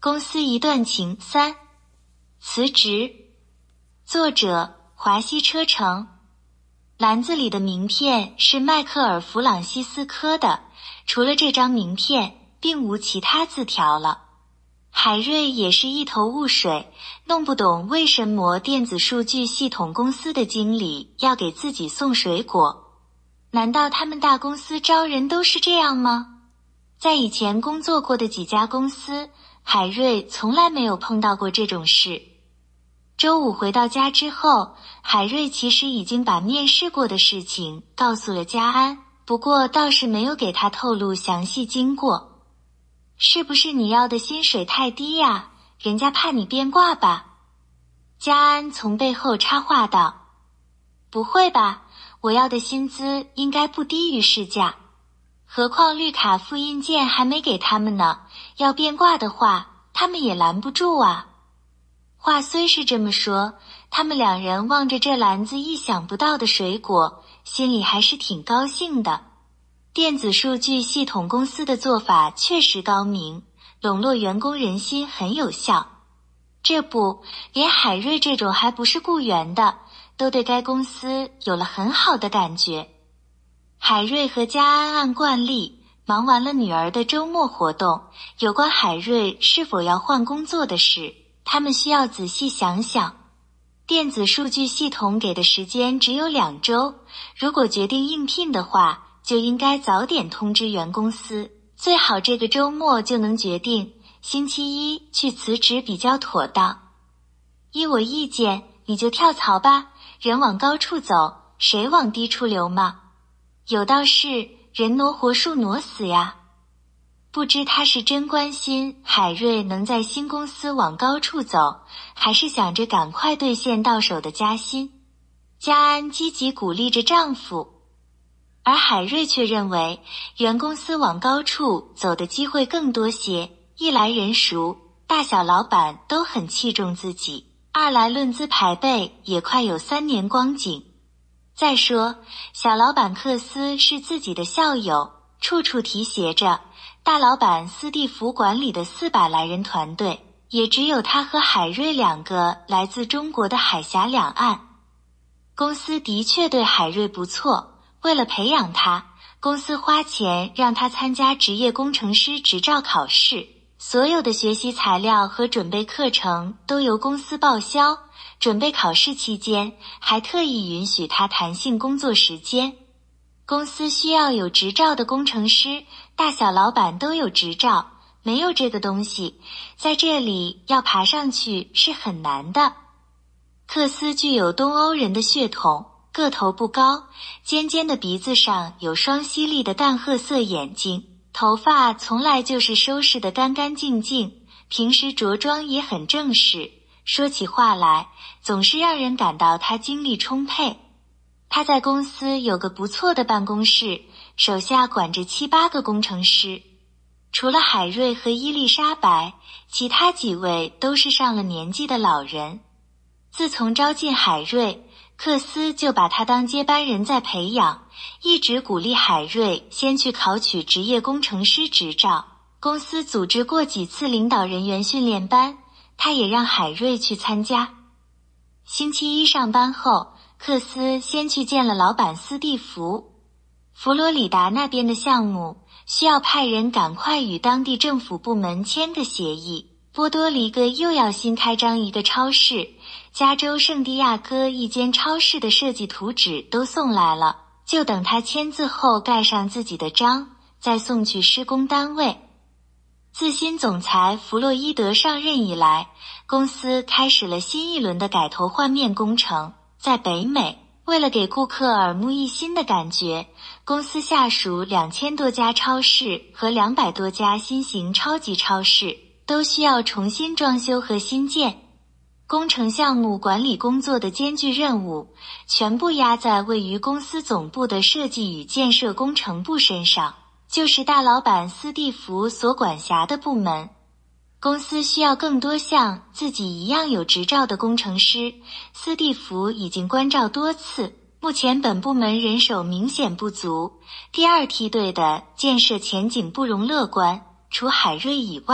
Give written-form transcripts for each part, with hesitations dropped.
公司一段情3，辞职。作者华西车城。篮子里的名片是迈克尔·弗朗西斯科的，除了这张名片，并无其他字条了。海瑞也是一头雾水，弄不懂为什么电子数据系统公司的经理要给自己送水果。难道他们大公司招人都是这样吗？在以前工作过的几家公司，海瑞从来没有碰到过这种事。周五回到家之后，海瑞其实已经把面试过的事情告诉了家安，不过倒是没有给他透露详细经过。是不是你要的薪水太低呀？人家怕你变卦吧？家安从背后插话道。不会吧，我要的薪资应该不低于市价。何况绿卡复印件还没给他们呢，要变卦的话，他们也拦不住啊。话虽是这么说，他们两人望着这篮子意想不到的水果，心里还是挺高兴的。电子数据系统公司的做法确实高明，笼络员工人心很有效。这不，连海瑞这种还不是雇员的，都对该公司有了很好的感觉。海瑞和家安按惯例忙完了女儿的周末活动，有关海瑞是否要换工作的事，他们需要仔细想想。电子数据系统给的时间只有2周，如果决定应聘的话，就应该早点通知原公司，最好这个周末就能决定，星期一去辞职比较妥当。依我意见，你就跳槽吧，人往高处走，水往低处流嘛。有道是，人挪活，树挪死呀。不知他是真关心海瑞能在新公司往高处走，还是想着赶快兑现到手的加薪。家安积极鼓励着丈夫，而海瑞却认为原公司往高处走的机会更多些，一来人熟，大小老板都很器重自己，二来论资排辈也快有3年光景。再说，小老板克斯是自己的校友，处处提携着，大老板斯蒂夫管理的400来人团队，也只有他和海瑞2个来自中国的海峡两岸。公司的确对海瑞不错，为了培养他，公司花钱让他参加职业工程师执照考试，所有的学习材料和准备课程都由公司报销，准备考试期间还特意允许他弹性工作时间。公司需要有执照的工程师，大小老板都有执照，没有这个东西，在这里要爬上去是很难的。克斯具有东欧人的血统，个头不高，尖尖的鼻子上有双犀利的淡褐色眼睛，头发从来就是收拾得干干净净，平时着装也很正式，说起话来总是让人感到他精力充沛。他在公司有个不错的办公室，手下管着7、8个工程师。除了海瑞和伊丽莎白，其他几位都是上了年纪的老人。自从招进海瑞，克斯就把他当接班人在培养，一直鼓励海瑞先去考取职业工程师执照。公司组织过几次领导人员训练班，他也让海瑞去参加。星期一上班后，克斯先去见了老板斯蒂夫。佛罗里达那边的项目需要派人赶快与当地政府部门签个协议，波多黎各又要新开张一个超市，加州圣地亚哥一间超市的设计图纸都送来了，就等他签字后盖上自己的章，再送去施工单位。自新总裁弗洛伊德上任以来，公司开始了新一轮的改头换面工程。在北美，为了给顾客耳目一新的感觉，公司下属2000多家超市和200多家新型超级超市都需要重新装修和新建。工程项目管理工作的艰巨任务全部压在位于公司总部的设计与建设工程部身上，就是大老板斯蒂夫所管辖的部门。公司需要更多像自己一样有执照的工程师，斯蒂夫已经关照多次，目前本部门人手明显不足，第2梯队的建设前景不容乐观，除海瑞以外，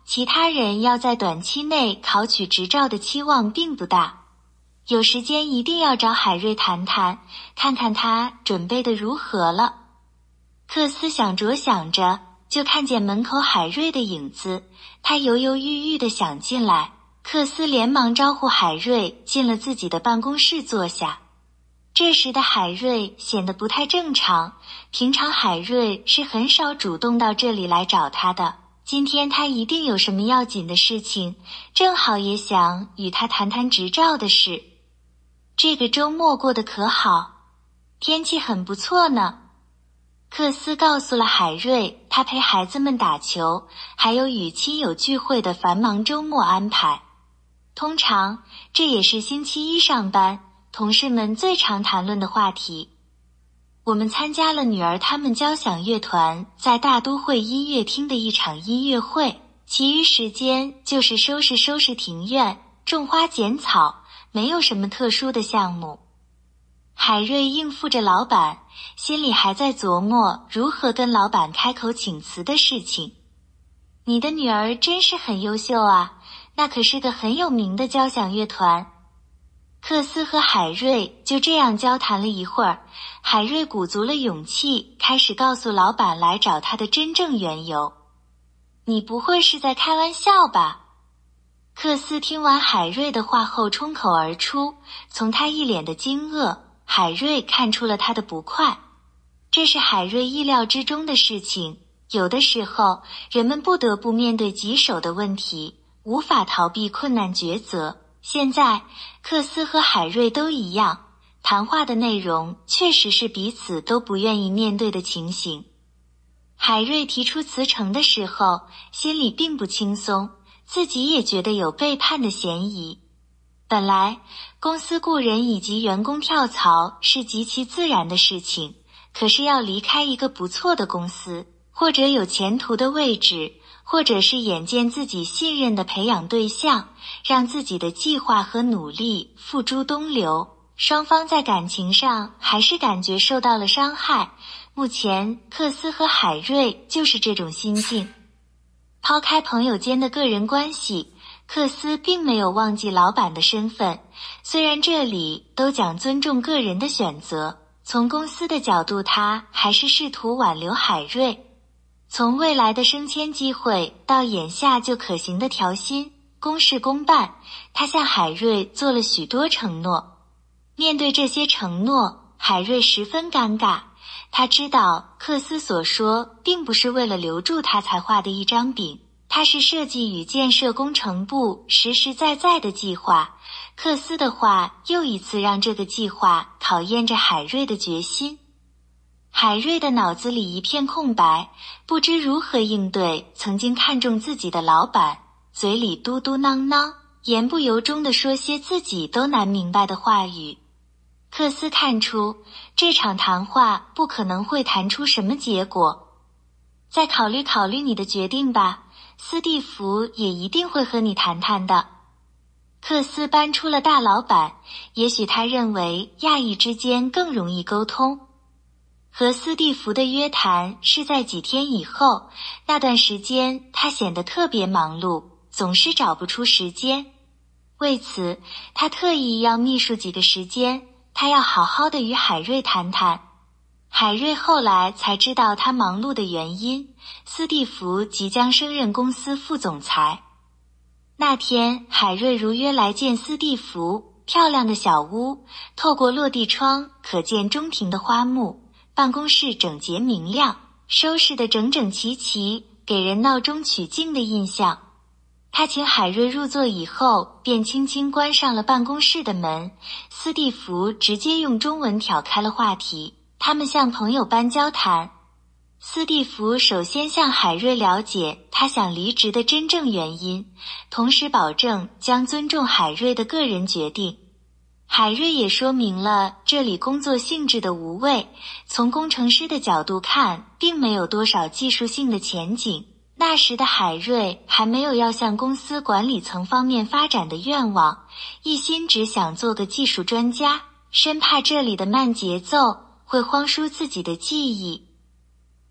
其他人要在短期内考取执照的期望并不大。有时间一定要找海瑞谈谈，看看他准备的如何了。克斯想着想着，就看见门口海瑞的影子，他犹犹豫豫地想进来。克斯连忙招呼海瑞进了自己的办公室坐下。这时的海瑞显得不太正常，平常海瑞是很少主动到这里来找他的，今天他一定有什么要紧的事情，正好也想与他谈谈执照的事。这个周末过得可好？天气很不错呢。克斯告诉了海瑞他陪孩子们打球，还有与亲友聚会的繁忙周末安排。通常，这也是星期一上班同事们最常谈论的话题。我们参加了女儿他们交响乐团在大都会音乐厅的一场音乐会，其余时间就是收拾庭院，种花剪草，没有什么特殊的项目。海瑞应付着老板，心里还在琢磨如何跟老板开口请辞的事情。你的女儿真是很优秀啊，那可是个很有名的交响乐团。克斯和海瑞就这样交谈了一会儿，海瑞鼓足了勇气，开始告诉老板来找他的真正缘由。你不会是在开玩笑吧？克斯听完海瑞的话后冲口而出，从他一脸的惊愕，海瑞看出了他的不快。这是海瑞意料之中的事情，有的时候人们不得不面对棘手的问题，无法逃避困难抉择。现在克斯和海瑞都一样，谈话的内容确实是彼此都不愿意面对的情形。海瑞提出辞呈的时候，心里并不轻松，自己也觉得有背叛的嫌疑。本来公司雇人以及员工跳槽是极其自然的事情，可是要离开一个不错的公司，或者有前途的位置，或者是眼见自己信任的培养对象，让自己的计划和努力付诸东流，双方在感情上还是感觉受到了伤害。目前克斯和海瑞就是这种心境。抛开朋友间的个人关系，克斯并没有忘记老板的身份，虽然这里都讲尊重个人的选择，从公司的角度他还是试图挽留海瑞。从未来的升迁机会到眼下就可行的调薪，公事公办，他向海瑞做了许多承诺。面对这些承诺，海瑞十分尴尬。他知道克斯所说并不是为了留住他才画的一张饼，他是设计与建设工程部实实在在的计划。克斯的话又一次让这个计划考验着海瑞的决心。海瑞的脑子里一片空白，不知如何应对曾经看中自己的老板，嘴里嘟嘟囔囔，言不由衷地说些自己都难明白的话语。克斯看出这场谈话不可能会谈出什么结果。再考虑考虑你的决定吧，斯蒂夫也一定会和你谈谈的。克斯搬出了大老板，也许他认为亚裔之间更容易沟通。和斯蒂夫的约谈是在几天以后，那段时间他显得特别忙碌，总是找不出时间。为此，他特意要秘书几个时间，他要好好的与海瑞谈谈。海瑞后来才知道他忙碌的原因，斯蒂夫即将升任公司副总裁。那天，海瑞如约来见斯蒂夫，漂亮的小屋，透过落地窗可见中庭的花木，办公室整洁明亮，收拾得整整齐齐，给人闹中取静的印象。他请海瑞入座以后，便轻轻关上了办公室的门。斯蒂夫直接用中文挑开了话题，他们像朋友般交谈。斯蒂夫首先向海瑞了解他想离职的真正原因，同时保证将尊重海瑞的个人决定。海瑞也说明了这里工作性质的无味，从工程师的角度看，并没有多少技术性的前景。那时的海瑞还没有要向公司管理层方面发展的愿望，一心只想做个技术专家，深怕这里的慢节奏会荒疏自己的记忆。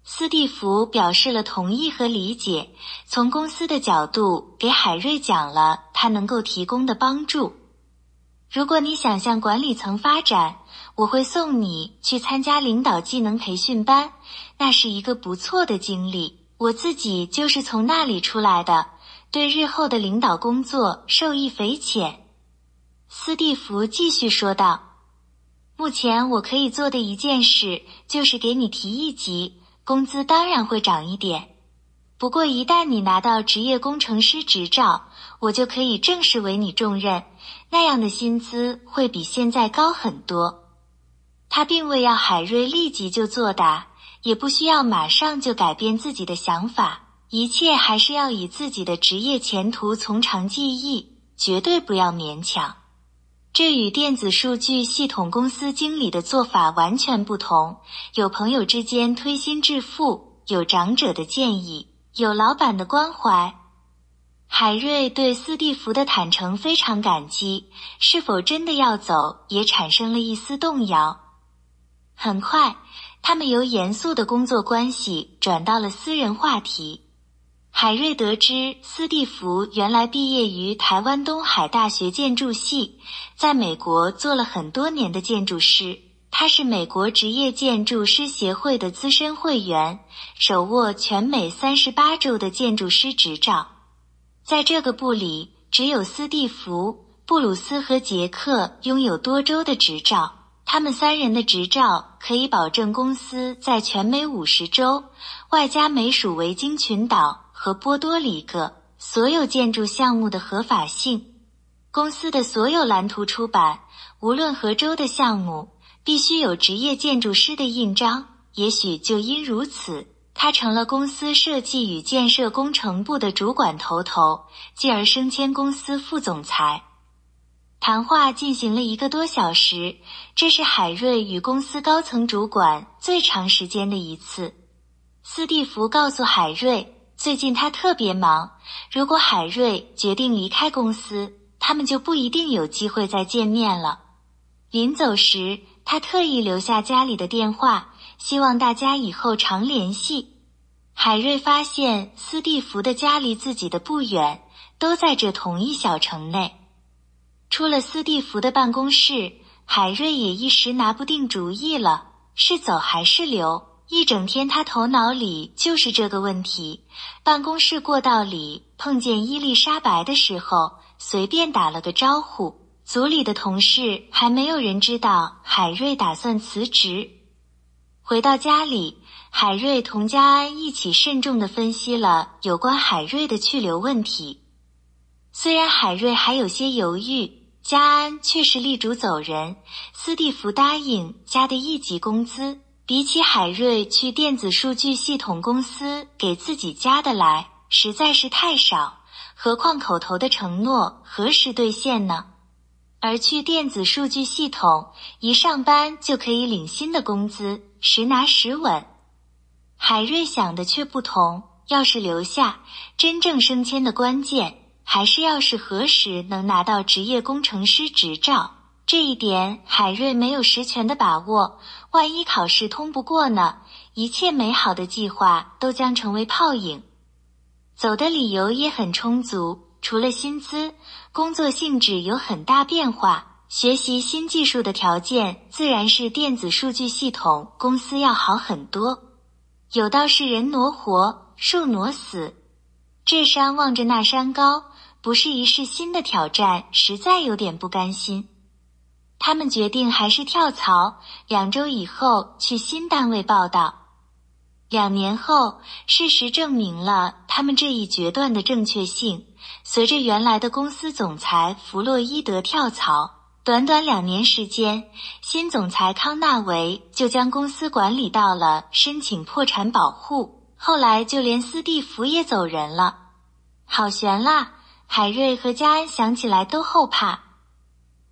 斯蒂夫表示了同意和理解，从公司的角度给海瑞讲了他能够提供的帮助。如果你想向管理层发展，我会送你去参加领导技能培训班，那是一个不错的经历，我自己就是从那里出来的，对日后的领导工作受益匪浅。斯蒂夫继续说道，目前我可以做的一件事就是给你提一级，工资当然会涨一点。不过一旦你拿到职业工程师执照，我就可以正式为你重任，那样的薪资会比现在高很多。他并未要海瑞立即就作答，也不需要马上就改变自己的想法，一切还是要以自己的职业前途从长计议，绝对不要勉强。这与电子数据系统公司经理的做法完全不同，有朋友之间推心置腹，有长者的建议，有老板的关怀。海瑞对斯蒂夫的坦诚非常感激，是否真的要走也产生了一丝动摇。很快，他们由严肃的工作关系转到了私人话题。海瑞得知斯蒂夫原来毕业于台湾东海大学建筑系，在美国做了很多年的建筑师，他是美国职业建筑师协会的资深会员，手握全美38州的建筑师执照。在这个部里，只有斯蒂夫、布鲁斯和杰克拥有多州的执照，他们三人的执照可以保证公司在全美50州，外加美属维京群岛和波多黎各所有建筑项目的合法性。公司的所有蓝图出版，无论何州的项目，必须有职业建筑师的印章。也许就因如此，他成了公司设计与建设工程部的主管头，继而升迁公司副总裁。谈话进行了1个多小时，这是海瑞与公司高层主管最长时间的一次。斯蒂夫告诉海瑞，最近他特别忙，如果海瑞决定离开公司，他们就不一定有机会再见面了。临走时，他特意留下家里的电话，希望大家以后常联系。海瑞发现斯蒂夫的家离自己的不远，都在这同一小城内。出了斯蒂夫的办公室，海瑞也一时拿不定主意了，是走还是留。一整天他头脑里就是这个问题。办公室过道里碰见伊丽莎白的时候，随便打了个招呼，组里的同事还没有人知道海瑞打算辞职。回到家里，海瑞同家安一起慎重地分析了有关海瑞的去留问题。虽然海瑞还有些犹豫，家安却是力主走人。斯蒂夫答应加的1级工资，比起海瑞去电子数据系统公司给自己加的来，实在是太少，何况口头的承诺何时兑现呢？而去电子数据系统，一上班就可以领新的工资，实拿实稳。海瑞想的却不同，要是留下，真正升迁的关键还是要是何时能拿到职业工程师执照。这一点海瑞没有实权的把握，万一考试通不过呢，一切美好的计划都将成为泡影。走的理由也很充足，除了薪资，工作性质有很大变化，学习新技术的条件自然是电子数据系统公司要好很多。有道是人挪活，树挪死，这山望着那山高，不是一试新的挑战，实在有点不甘心。他们决定还是跳槽，2周以后去新单位报道。2年后，事实证明了他们这一决断的正确性。随着原来的公司总裁弗洛伊德跳槽，短短2年时间，新总裁康纳维就将公司管理到了申请破产保护，后来就连斯蒂夫也走人了。好悬啦！海瑞和家安想起来都后怕。